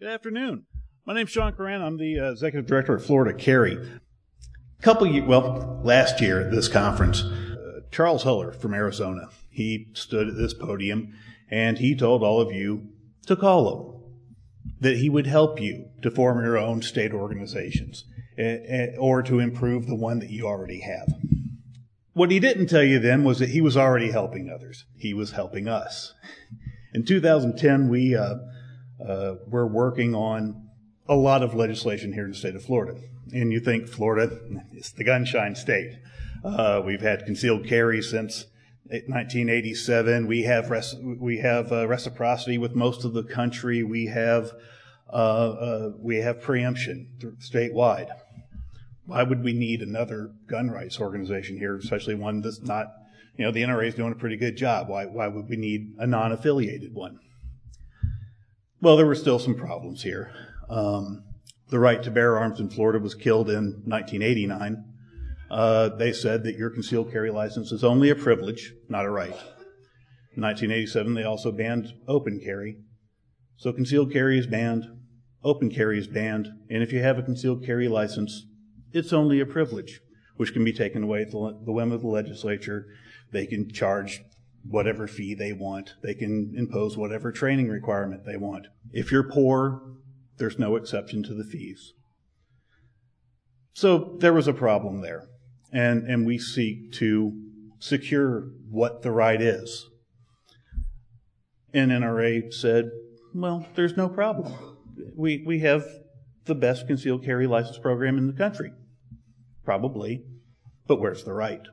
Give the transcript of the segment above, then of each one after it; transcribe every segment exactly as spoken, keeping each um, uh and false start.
Good afternoon. My name's Sean Coran. I'm the uh, Executive Director at Florida Carry. A couple years, well, last year at this conference, uh, Charles Huller from Arizona, he stood at this podium and he told all of you to call him, that he would help you to form your own state organizations uh, uh, or to improve the one that you already have. What he didn't tell you then was that he was already helping others. He was helping us. In two thousand ten, we uh, uh, were working on a lot of legislation here in the state of Florida. And you think Florida is the gunshine state. Uh, we've had concealed carry since nineteen eighty-seven. We have res- we have uh, reciprocity with most of the country. We have uh, uh, we have preemption statewide. Why would we need another gun rights organization here, especially one that's not, you know, the N R A is doing a pretty good job. Why why would we need a non-affiliated one? Well, there were still some problems here. Um, the right to bear arms in Florida was killed in nineteen eighty-nine. Uh, they said that your concealed carry license is only a privilege, not a right. In nineteen eighty-seven, they also banned open carry. So concealed carry is banned, open carry is banned, and if you have a concealed carry license, it's only a privilege, which can be taken away at the, the whim of the legislature. They can charge whatever fee they want. They can impose whatever training requirement they want. If you're poor, there's no exception to the fees. So there was a problem there. And, and we seek to secure what the right is. And N R A said, well, there's no problem. We, we have the best concealed carry license program in the country. Probably. But where's the right?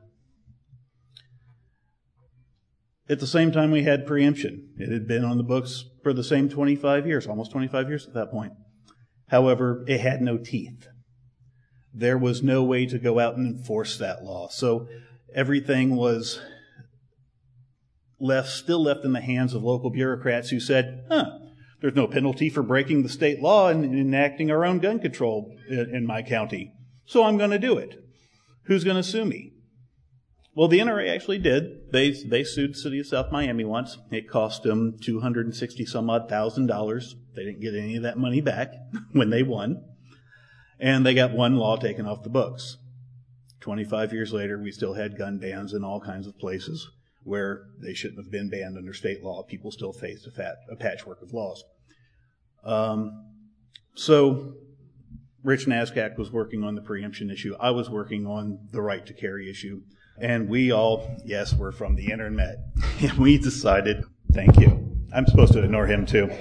At the same time, we had preemption. It had been on the books for the same twenty-five years, almost twenty-five years at that point. However, it had no teeth. There was no way to go out and enforce that law. So everything was left, still left in the hands of local bureaucrats who said, huh, there's no penalty for breaking the state law and enacting our own gun control in, in my county. So I'm going to do it. Who's going to sue me? Well, the N R A actually did. They they sued the city of South Miami once. It cost them two hundred sixty some odd thousand dollars. They didn't get any of that money back when they won. And they got one law taken off the books. twenty-five years later, we still had gun bans in all kinds of places where they shouldn't have been banned under state law. People still faced a, fat, a patchwork of laws. Um, so Rich Nazcak was working on the preemption issue. I was working on the right to carry issue. And we all, yes, we're from the internet. And we decided, thank you. I'm supposed to ignore him too.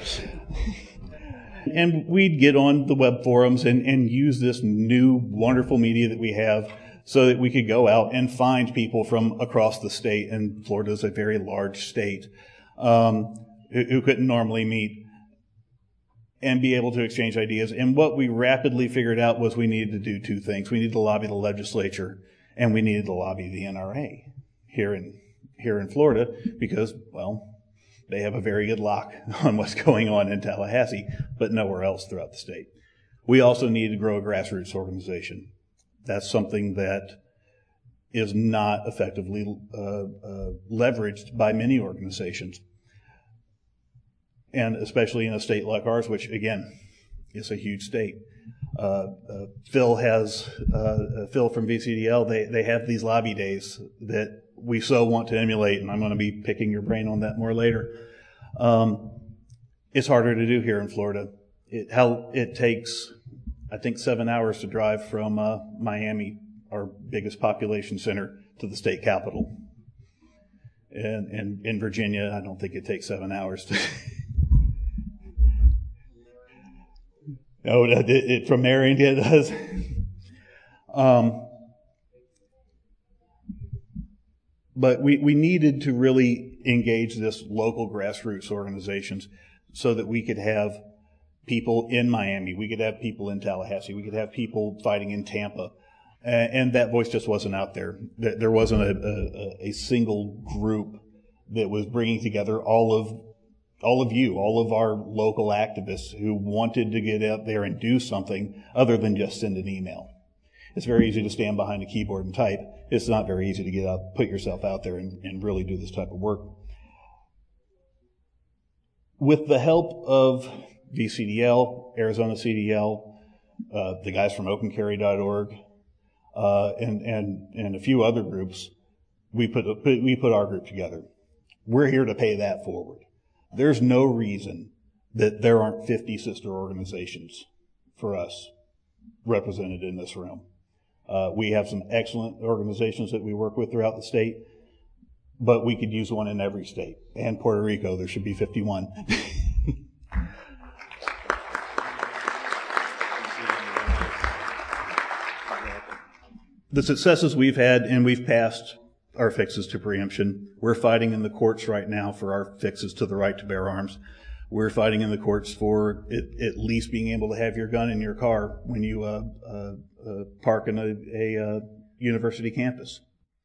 And we'd get on the web forums and, and use this new wonderful media that we have so that we could go out and find people from across the state, and Florida is a very large state, um, who, who couldn't normally meet, and be able to exchange ideas. And what we rapidly figured out was we needed to do two things. We needed to lobby the legislature, and we needed to lobby the N R A here in here in Florida because, well, they have a very good lock on what's going on in Tallahassee, but nowhere else throughout the state. We also need to grow a grassroots organization. That's something that is not effectively uh, uh, leveraged by many organizations, and especially in a state like ours, which, again, is a huge state. Uh, uh, Phil has, uh, Phil from V C D L, they, they have these lobby days that we so want to emulate, and I'm going to be picking your brain on that more later. Um, it's harder to do here in Florida. It, how, it takes, I think, seven hours to drive from uh, Miami, our biggest population center, to the state capitol. And, and in Virginia, I don't think it takes seven hours to... No, it, it, from Marion it does. um, but we, we needed to really engage this local grassroots organizations so that we could have people in Miami, we could have people in Tallahassee, we could have people fighting in Tampa, and, and that voice just wasn't out there. There wasn't a, a, a single group that was bringing together all of all of you, all of our local activists who wanted to get out there and do something other than just send an email. It's very easy to stand behind a keyboard and type. It's not very easy to get out, put yourself out there and, and really do this type of work. With the help of V C D L, Arizona C D L, uh, the guys from open carry dot org, uh, and, and, and a few other groups, we put, we put our group together. We're here to pay that forward. There's no reason that there aren't fifty sister organizations for us represented in this room. Uh, we have some excellent organizations that we work with throughout the state, but we could use one in every state. And Puerto Rico, there should be fifty-one. The successes we've had, and we've passed our fixes to preemption. We're fighting in the courts right now for our fixes to the right to bear arms. We're fighting in the courts for it, at least being able to have your gun in your car when you uh, uh, uh, park in a, a uh, university campus.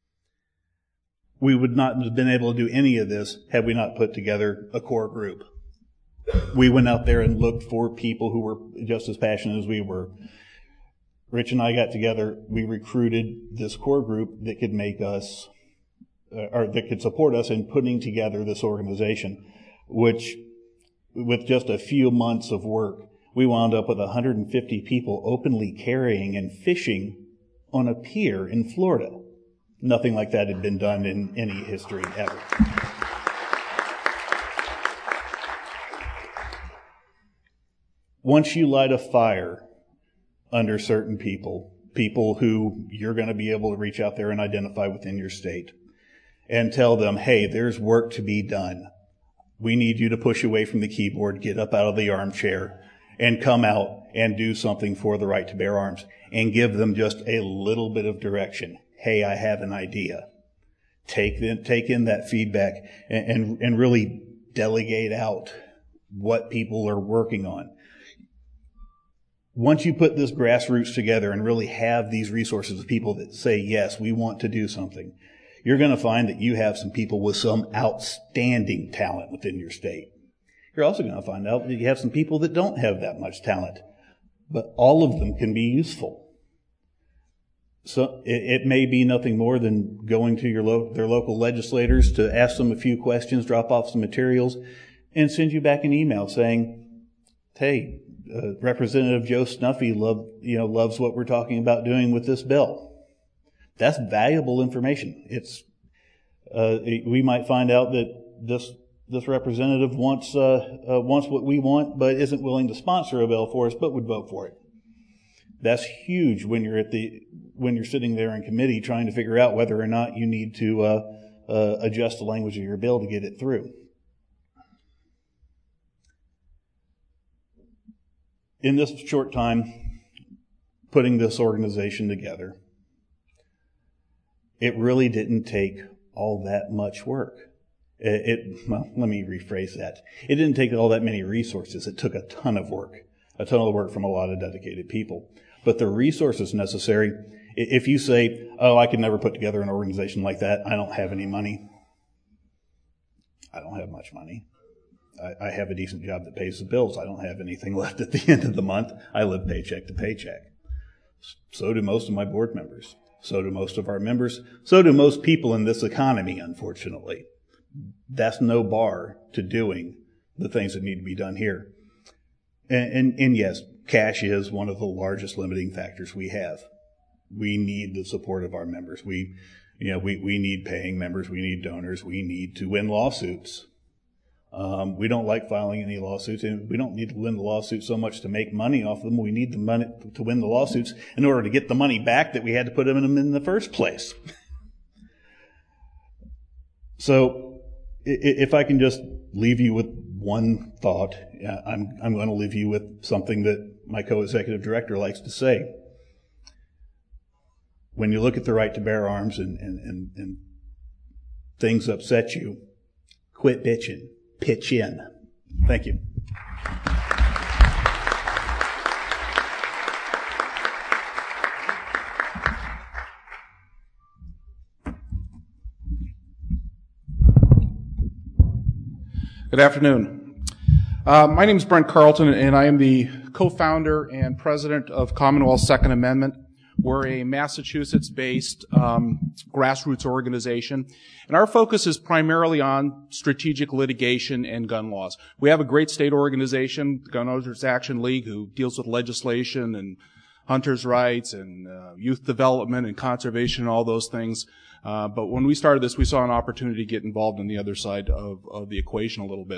We would not have been able to do any of this had we not put together a core group. We went out there and looked for people who were just as passionate as we were. Rich and I got together. We recruited this core group that could make us, uh, or that could support us in putting together this organization, which, with just a few months of work, we wound up with one hundred fifty people openly carrying and fishing on a pier in Florida. Nothing like that had been done in any history ever. Once you light a fire under certain people, people who you're going to be able to reach out there and identify within your state, and tell them, hey, there's work to be done. We need you to push away from the keyboard, get up out of the armchair, and come out and do something for the right to bear arms, and give them just a little bit of direction. Hey, I have an idea. Take in, take in that feedback and, and, and really delegate out what people are working on. Once you put this grassroots together and really have these resources of people that say, yes, we want to do something, you're going to find that you have some people with some outstanding talent within your state. You're also going to find out that you have some people that don't have that much talent, but all of them can be useful. So it, it may be nothing more than going to your lo- their local legislators to ask them a few questions, drop off some materials, and send you back an email saying, hey, uh, Representative Joe Snuffy love, you know, loves what we're talking about doing with this bill. That's valuable information. It's uh, we might find out that this this representative wants uh, uh, wants what we want, but isn't willing to sponsor a bill for us, but would vote for it. That's huge when you're at the when you're sitting there in committee trying to figure out whether or not you need to uh, uh, adjust the language of your bill to get it through. In this short time, putting this organization together, it really didn't take all that much work. It, it well, let me rephrase that. It didn't take all that many resources. It took a ton of work, a ton of work from a lot of dedicated people. But the resources necessary, if you say, oh, I could never put together an organization like that, I don't have any money. I don't have much money. I, I have a decent job that pays the bills. I don't have anything left at the end of the month. I live paycheck to paycheck. So do most of my board members. So do most of our members. So do most people in this economy, unfortunately. That's no bar to doing the things that need to be done here. And, and, and yes, cash is one of the largest limiting factors we have. We need the support of our members. We, you know, we, we need paying members. We need donors. We need to win lawsuits. Um, we don't like filing any lawsuits, and we don't need to win the lawsuits so much to make money off them. We need the money to win the lawsuits in order to get the money back that we had to put them in, in the first place. So, if I can just leave you with one thought, I'm, I'm going to leave you with something that my co-executive director likes to say. When you look at the right to bear arms and, and, and, and things upset you, quit bitching. Pitch in. Thank you. Good afternoon. Uh, my name is Brent Carlton, and I am the co-founder and president of Commonwealth Second Amendment, We're a Massachusetts-based um, grassroots organization, and our focus is primarily on strategic litigation and gun laws. We have a great state organization, the Gun Owners Action League, who deals with legislation and hunters' rights and uh, youth development and conservation and all those things. Uh, but when we started this, we saw an opportunity to get involved on the other side of, of the equation a little bit.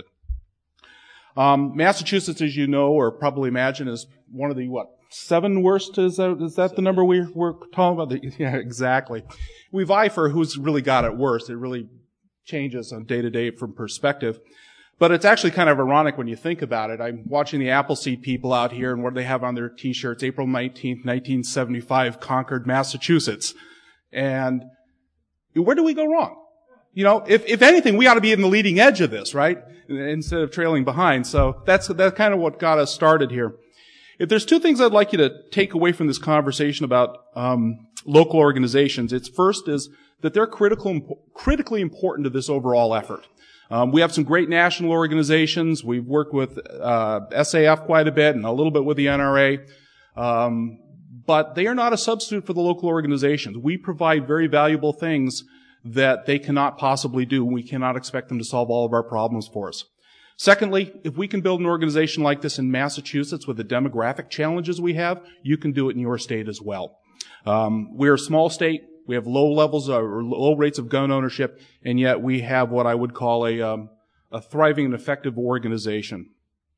Um, Massachusetts, as you know, or probably imagine, is one of the, what, seven worst? Is that, is that the number we're, we're talking about? The, yeah, exactly. We vie for who's really got it worse. It really changes on day to day from perspective. But it's actually kind of ironic when you think about it. I'm watching the Appleseed people out here, and what do they have on their T-shirts? April nineteenth, nineteen seventy-five, Concord, Massachusetts. And where do we go wrong? You know, if, if anything, we ought to be in the leading edge of this, right? Instead of trailing behind. So that's, that's kind of what got us started here. If there's two things I'd like you to take away from this conversation about um, local organizations, it's first is that they're critical, critically important to this overall effort. Um, we have some great national organizations. We've worked with uh, S A F quite a bit and a little bit with the N R A. Um, but they are not a substitute for the local organizations. We provide very valuable things that they cannot possibly do. We cannot expect them to solve all of our problems for us. Secondly, if we can build an organization like this in Massachusetts with the demographic challenges we have, you can do it in your state as well. Um, we're a small state. We have low levels of, or low rates of gun ownership, and yet we have what I would call a, um, a thriving and effective organization.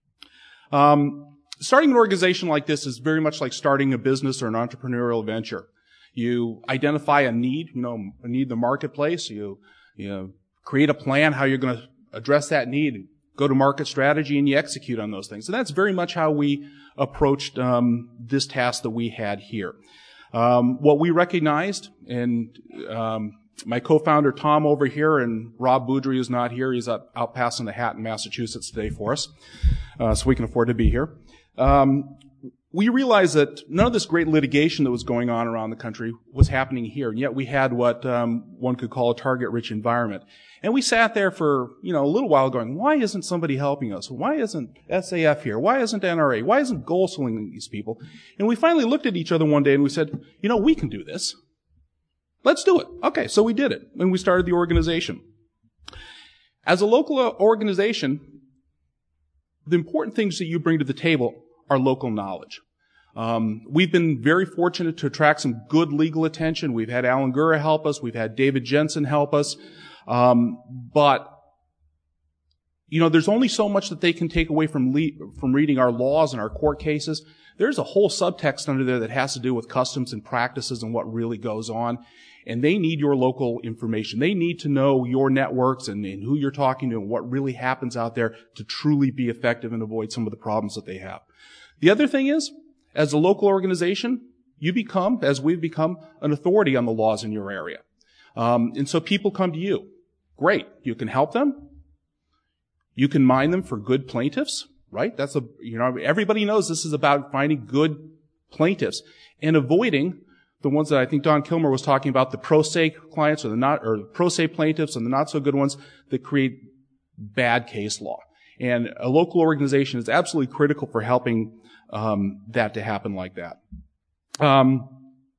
Um, starting an organization like this is very much like starting a business or an entrepreneurial venture. You identify a need, you know, a need in the marketplace. You, you know, create a plan how you're going to address that need, go to market strategy, and you execute on those things. And that's very much how we approached um, this task that we had here. Um, what we recognized, and um, my co-founder Tom over here, and Rob Boudry is not here. He's out, out passing the hat in Massachusetts today for us, uh, so we can afford to be here. Um, we realized that none of this great litigation that was going on around the country was happening here, and yet we had what um, one could call a target-rich environment. And we sat there for, you know, a little while going, why isn't somebody helping us? Why isn't S A F here? Why isn't N R A? Why isn't Golsoling these people? And we finally looked at each other one day and we said, you know, we can do this. Let's do it. Okay, so we did it. And we started the organization. As a local organization, the important things that you bring to the table are local knowledge. Um, we've been very fortunate to attract some good legal attention. We've had Alan Gura help us. We've had David Jensen help us. Um, but, you know, there's only so much that they can take away from le- from reading our laws and our court cases. There's a whole subtext under there that has to do with customs and practices and what really goes on. And they need your local information. They need to know your networks and, and who you're talking to and what really happens out there to truly be effective and avoid some of the problems that they have. The other thing is, as a local organization, you become, as we've become, an authority on the laws in your area. Um, and so people come to you. Great. You can help them. You can mine them for good plaintiffs, right? That's a, you know, everybody knows this is about finding good plaintiffs and avoiding the ones that I think Don Kilmer was talking about, the pro se clients or the not, or pro se plaintiffs and the not so good ones that create bad case law. And a local organization is absolutely critical for helping, um, that to happen like that. Um,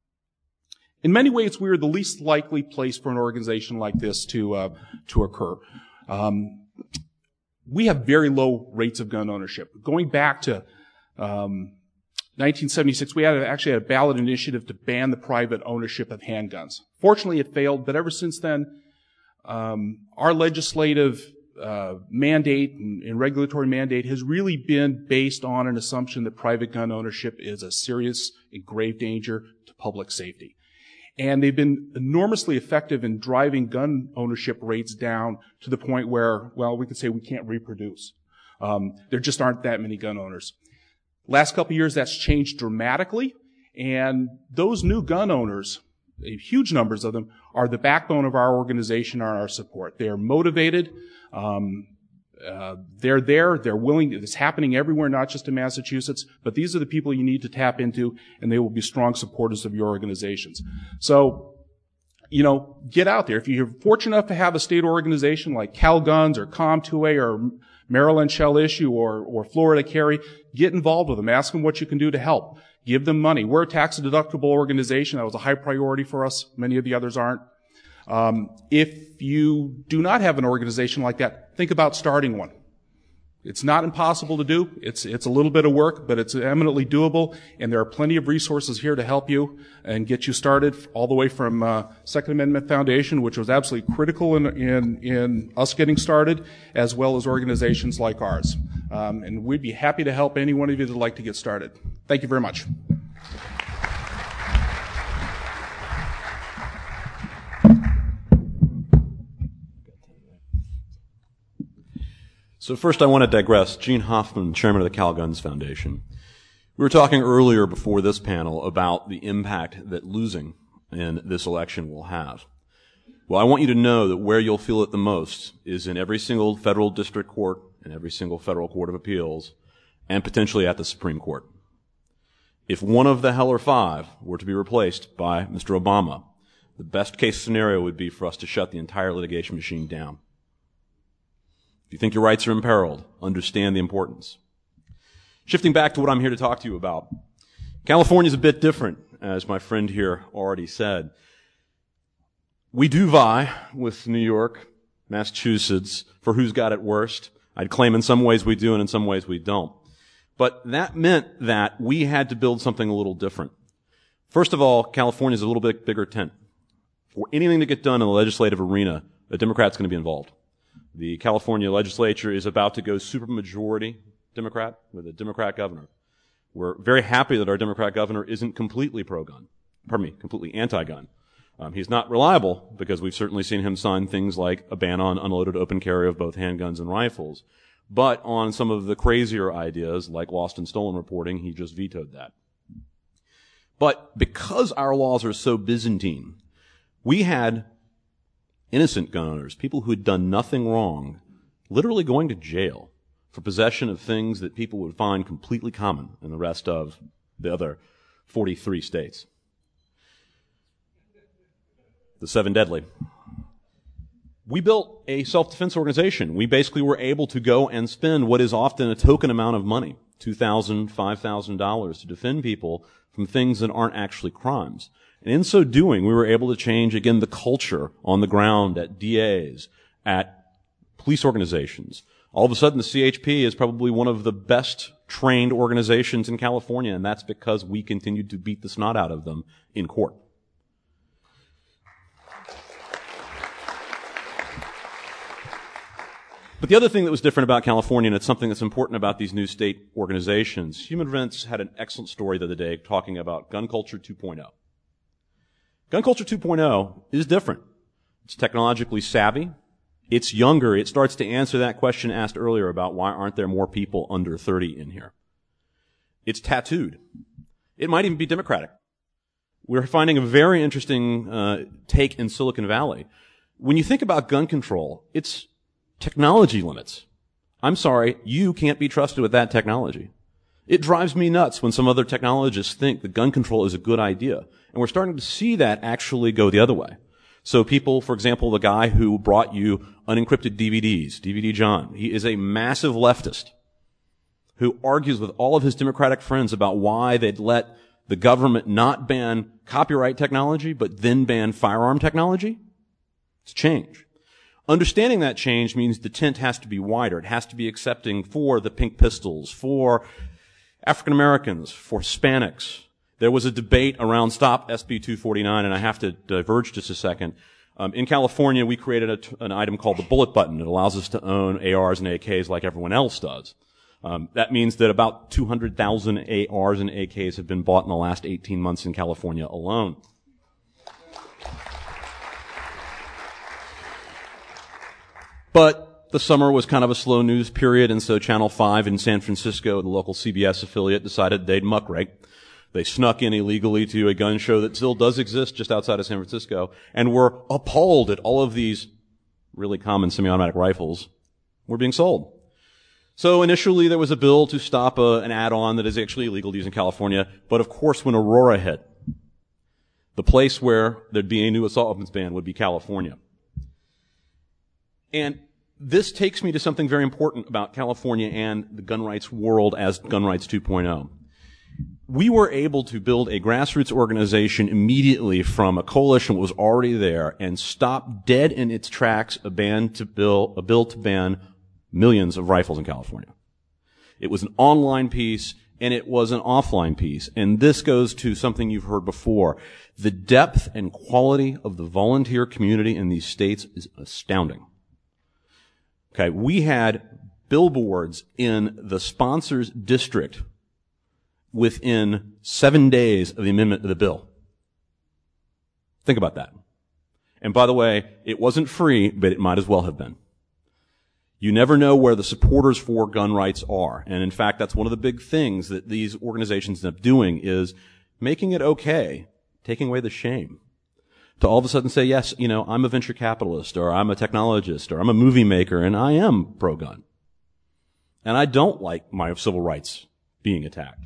In many ways, we are the least likely place for an organization like this to uh, to occur. Um, we have very low rates of gun ownership. Going back to um, nineteen seventy-six, we had a, actually had a ballot initiative to ban the private ownership of handguns. Fortunately, it failed, but ever since then, um, our legislative uh, mandate and, and regulatory mandate has really been based on an assumption that private gun ownership is a serious and grave danger to public safety. And they've been enormously effective in driving gun ownership rates down to the point where, well, we could say we can't reproduce. Um, there just aren't that many gun owners. Last couple of years, that's changed dramatically. And those new gun owners, huge numbers of them, are the backbone of our organization and our support. They are motivated. Um, Uh, they're there, they're willing, it's happening everywhere, not just in Massachusetts, but these are the people you need to tap into, and they will be strong supporters of your organizations. So, you know, get out there. If you're fortunate enough to have a state organization like Cal Guns or Com two A or Maryland shall issue or, or Florida carry, get involved with them. Ask them what you can do to help. Give them money. We're a tax-deductible organization. That was a high priority for us. Many of the others aren't. Um, if you do not have an organization like that, think about starting one. It's not impossible to do. It's, it's a little bit of work, but it's eminently doable, and there are plenty of resources here to help you and get you started, all the way from uh, Second Amendment Foundation, which was absolutely critical in, in, in us getting started, as well as organizations like ours. Um, and we'd be happy to help any one of you that would like to get started. Thank you very much. So first I want to digress. Gene Hoffman, chairman of the Cal Guns Foundation. We were talking earlier before this panel about the impact that losing in this election will have. Well, I want you to know that where you'll feel it the most is in every single federal district court and every single federal court of appeals, and potentially at the Supreme Court. If one of the Heller Five were to be replaced by Mister Obama, the best case scenario would be for us to shut the entire litigation machine down. If you think your rights are imperiled, understand the importance. Shifting back to what I'm here to talk to you about, California's a bit different, as my friend here already said. We do vie with New York, Massachusetts, for who's got it worst. I'd claim in some ways we do and in some ways we don't. But that meant that we had to build something a little different. First of all, California's a little bit bigger tent. For anything to get done in the legislative arena, a Democrat's going to be involved. The California legislature is about to go supermajority Democrat with a Democrat governor. We're very happy that our Democrat governor isn't completely pro-gun. Pardon me, completely anti-gun. Um, he's not reliable because we've certainly seen him sign things like a ban on unloaded open carry of both handguns and rifles. But on some of the crazier ideas like lost and stolen reporting, he just vetoed that. But because our laws are so Byzantine, we had innocent gun owners, people who had done nothing wrong, literally going to jail for possession of things that people would find completely common in the rest of the other forty-three states. The seven deadly. We built a self-defense organization. We basically were able to go and spend what is often a token amount of money, two thousand dollars, five thousand dollars, to defend people from things that aren't actually crimes. And in so doing, we were able to change, again, the culture on the ground at D As, at police organizations. All of a sudden, the C H P is probably one of the best trained organizations in California, and that's because we continued to beat the snot out of them in court. But the other thing that was different about California, and it's something that's important about these new state organizations, Human Events had an excellent story the other day talking about gun culture two point oh. Gun culture two point oh is different. It's technologically savvy. It's younger. It starts to answer that question asked earlier about why aren't there more people under thirty in here. It's tattooed. It might even be democratic. We're finding a very interesting uh, take in Silicon Valley. When you think about gun control, it's technology limits. I'm sorry, you can't be trusted with that technology. It drives me nuts when some other technologists think that gun control is a good idea. And we're starting to see that actually go the other way. So people, for example, the guy who brought you unencrypted D V Ds, D V D John, he is a massive leftist who argues with all of his Democratic friends about why they'd let the government not ban copyright technology, but then ban firearm technology. It's change. Understanding that change means the tent has to be wider. It has to be accepting for the pink pistols, for African Americans, for Hispanics. There was a debate around Stop S B two forty-nine, and I have to diverge just a second. Um, in California, we created a t- an item called the bullet button. It allows us to own A Rs and A Ks like everyone else does. Um, that means that about two hundred thousand A Rs and A Ks have been bought in the last eighteen months in California alone. But the summer was kind of a slow news period, and so Channel five in San Francisco, the local C B S affiliate, decided they'd muckrake. They snuck in illegally to a gun show that still does exist just outside of San Francisco, and were appalled at all of these really common semi-automatic rifles were being sold. So initially there was a bill to stop a, an add-on that is actually illegal to use in California, but of course when Aurora hit, the place where there'd be a new assault weapons ban would be California. And this takes me to something very important about California and the gun rights world as Gun Rights two point oh. We were able to build a grassroots organization immediately from a coalition that was already there and stop dead in its tracks a ban to bill, a bill to ban millions of rifles in California. It was an online piece and it was an offline piece. And this goes to something you've heard before. The depth and quality of the volunteer community in these states is astounding. Okay, we had billboards in the sponsor's district within seven days of the amendment of the bill. Think about that. And by the way, it wasn't free, but it might as well have been. You never know where the supporters for gun rights are. And in fact, that's one of the big things that these organizations end up doing is making it okay, taking away the shame. To all of a sudden say, yes, you know, I'm a venture capitalist, or I'm a technologist, or I'm a movie maker, and I am pro-gun. And I don't like my civil rights being attacked.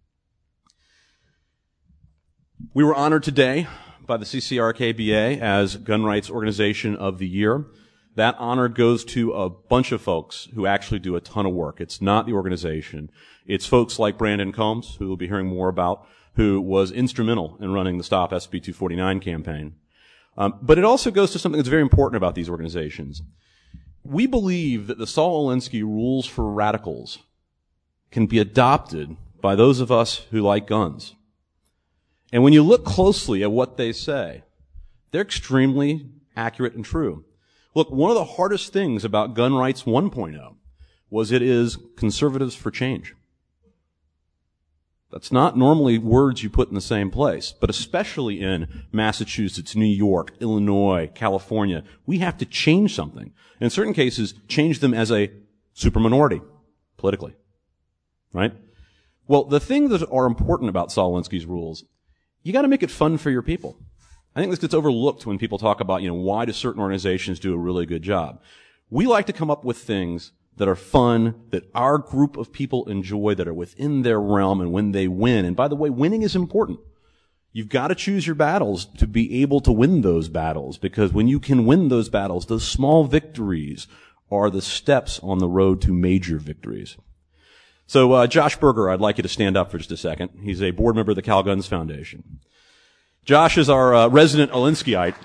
We were honored today by the C C R K B A as Gun Rights Organization of the Year. That honor goes to a bunch of folks who actually do a ton of work. It's not the organization. It's folks like Brandon Combs, who we'll be hearing more about, who was instrumental in running the Stop S B two forty-nine campaign. Um, but it also goes to something that's very important about these organizations. We believe that the Saul Alinsky rules for radicals can be adopted by those of us who like guns. And when you look closely at what they say, they're extremely accurate and true. Look, one of the hardest things about Gun Rights one point oh was it is conservatives for change. That's not normally words you put in the same place, but especially in Massachusetts, New York, Illinois, California, we have to change something. In certain cases, change them as a superminority, politically. Right? Well, the things that are important about Saul Alinsky's rules, you gotta make it fun for your people. I think this gets overlooked when people talk about, you know, why do certain organizations do a really good job? We like to come up with things that are fun, that our group of people enjoy, that are within their realm, and when they win. And by the way, winning is important. You've got to choose your battles to be able to win those battles, because when you can win those battles, those small victories are the steps on the road to major victories. So, uh, Josh Berger, I'd like you to stand up for just a second. He's a board member of the Cal Guns Foundation. Josh is our uh, resident Alinskyite.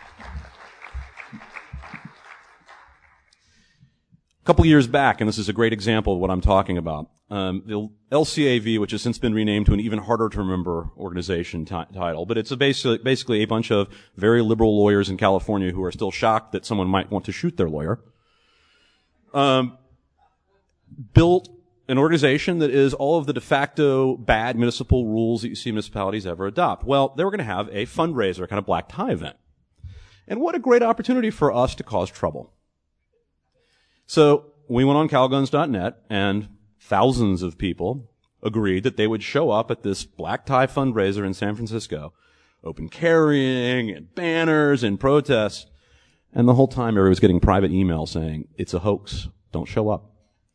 A couple years back, and this is a great example of what I'm talking about, um, the L C A V, which has since been renamed to an even harder to remember organization t- title, but it's a basically, basically a bunch of very liberal lawyers in California who are still shocked that someone might want to shoot their lawyer, um, built an organization that is all of the de facto bad municipal rules that you see municipalities ever adopt. Well, they were going to have a fundraiser, a kind of black tie event. And what a great opportunity for us to cause trouble. So we went on cal guns dot net, and thousands of people agreed that they would show up at this black tie fundraiser in San Francisco, open carrying and banners and protests. And the whole time everybody was getting private emails saying, it's a hoax, don't show up.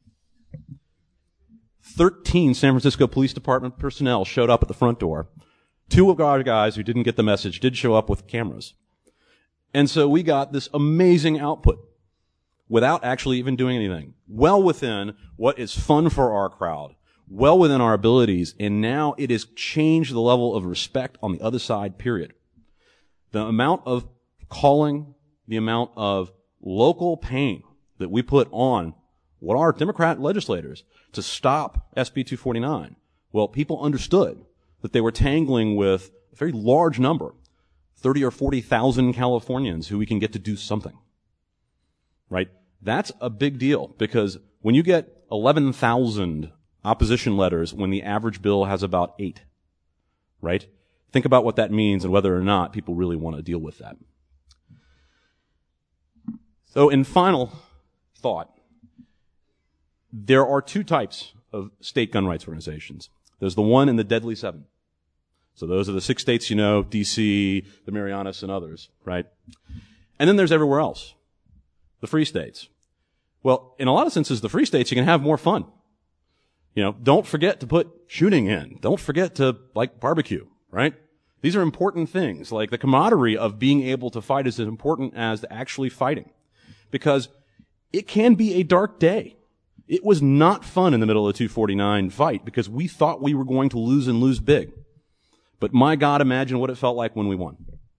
Thirteen San Francisco Police Department personnel showed up at the front door. Two of our guys who didn't get the message did show up with cameras. And so we got this amazing output without actually even doing anything. Well within what is fun for our crowd. Well within our abilities. And now it has changed the level of respect on the other side, period. The amount of calling, the amount of local pain that we put on what are Democrat legislators to stop S B two forty-nine. Well, people understood that they were tangling with a very large number, thirty or forty thousand Californians who we can get to do something. Right? That's a big deal, because when you get eleven thousand opposition letters when the average bill has about eight, right? Think about what that means and whether or not people really want to deal with that. So in final thought, there are two types of state gun rights organizations. There's the one in the Deadly Seven. So those are the six states you know, D C, the Marianas, and others, right? And then there's everywhere else, the free states. Well, in a lot of senses, the free states, you can have more fun. You know, don't forget to put shooting in. Don't forget to, like, barbecue, right? These are important things. Like, the camaraderie of being able to fight is as important as actually fighting. Because it can be a dark day. It was not fun in the middle of the two forty-nine fight because we thought we were going to lose and lose big. But my God, imagine what it felt like when we won.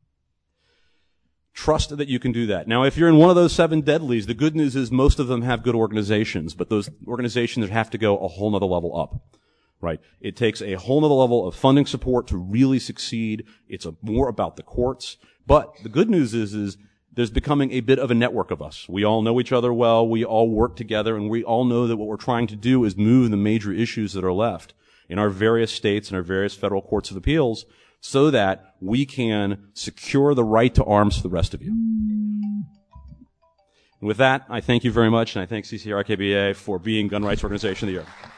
Trust that you can do that. Now, if you're in one of those seven deadlies, the good news is most of them have good organizations, but those organizations have to go a whole nother level up, right? It takes a whole nother level of funding support to really succeed. It's a, more about the courts. But the good news is, is there's becoming a bit of a network of us. We all know each other well. We all work together, and we all know that what we're trying to do is move the major issues that are left in our various states and our various federal courts of appeals so that we can secure the right to arms for the rest of you. And with that, I thank you very much, and I thank C C R K B A for being Gun Rights Organization of the Year.